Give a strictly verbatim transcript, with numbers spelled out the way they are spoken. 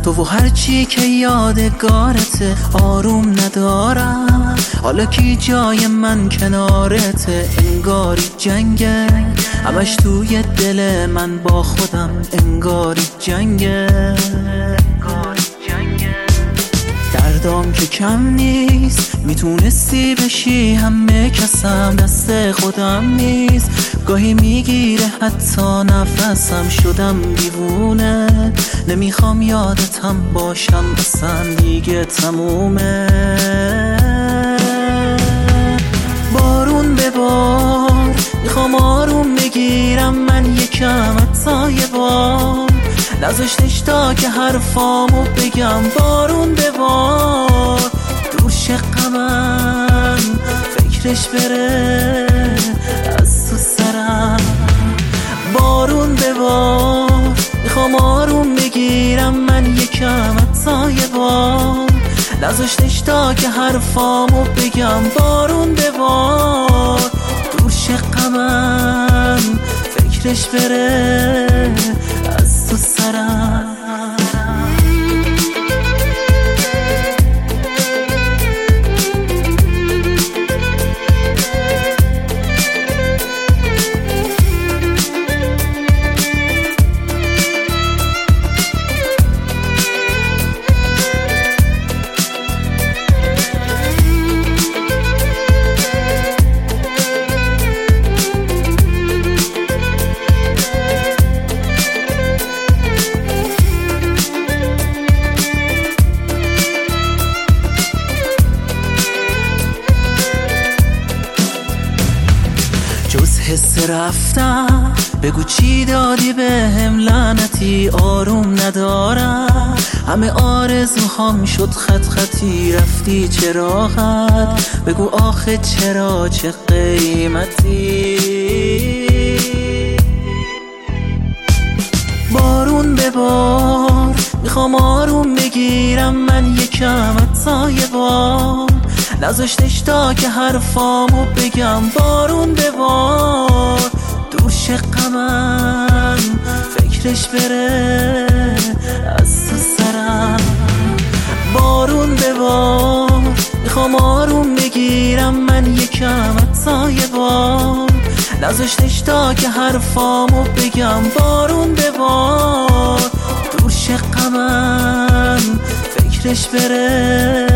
تو و هرچی که یادگارته آروم ندارم، حالا کی جای من کنارته، انگاری جنگه همش توی دل من با خودم، انگاری جنگه دردام که کم نیست، میتونستی بشی همه کسم، دست خودم نیست، گاهی میگیره حتی نفسم، شدم دیوونه نمیخوام یادتم باشم، اصلا دیگه تمومه. بارون ببار میخوام آروم بگیرم من یکم، حتی یه بار نذاشتش تا که حرفامو بگم. بارون ببار دور شه غمم، فکرش بره از تو سرم. بارون ببار میخوام آروم بگیرم من یکم، حتی یه بار نذاشتش تا که حرفامو بگم. بارون ببار دور شه غمم، فکرش بره از تو سرم. جز حس رفتم بگو چی دادی بهم لعنتی، آروم ندارم همه آرزوهام شد خط خطی، رفتی چراغت بگو آخه چرا چه قیمتی. بارون ببار میخوام آروم بگیرم من یکم، حتی یه بار نذاشتش تا که حرفامو بگم. بارون ببار دور شه غمم، فکرش بره از تو سرم. بارون ببار میخوام آروم بگیرم من یکم، حتی یه بار نذاشتش تا که حرفامو بگم. بارون ببار دور شه غمم، فکرش بره